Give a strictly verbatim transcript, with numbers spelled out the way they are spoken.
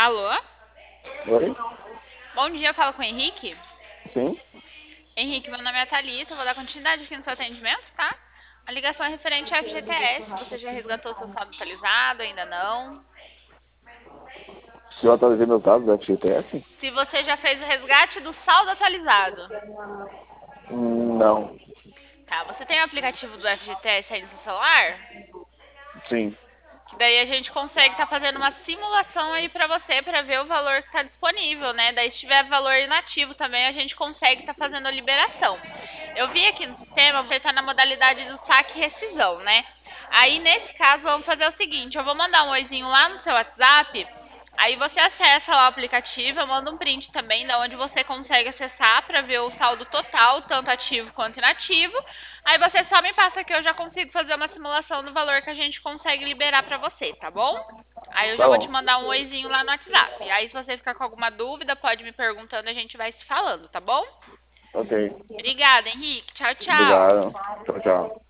Alô? Oi? Bom dia, eu falo com o Henrique. Sim? Henrique, meu nome é Thalissa, eu vou dar continuidade aqui no seu atendimento, tá? A ligação é referente ao F G T S. Você já resgatou seu saldo atualizado? Ainda não? Se eu atualizei meu dado do F G T S? Se você já fez o resgate do saldo atualizado. Hum, Não. Tá, você tem o aplicativo do F G T S aí no seu celular? Sim. Que daí a gente consegue estar fazendo uma simulação aí pra você pra ver o valor que tá disponível, né? Daí se tiver valor inativo também a gente consegue estar fazendo a liberação. Eu vi aqui no sistema, você tá na modalidade do saque e rescisão, né? Aí nesse caso vamos fazer o seguinte, eu vou mandar um oizinho lá no seu WhatsApp. Aí você acessa lá o aplicativo, eu mando um print também da onde você consegue acessar para ver o saldo total, tanto ativo quanto inativo. Aí você só me passa que eu já consigo fazer uma simulação do valor que a gente consegue liberar para você, tá bom? Aí eu já Tá vou te bom. mandar um oizinho lá no WhatsApp. Aí se você ficar com alguma dúvida, pode me perguntando, a gente vai se falando, tá bom? Ok. Obrigada, Henrique. Tchau, tchau. Obrigado. Tchau, tchau.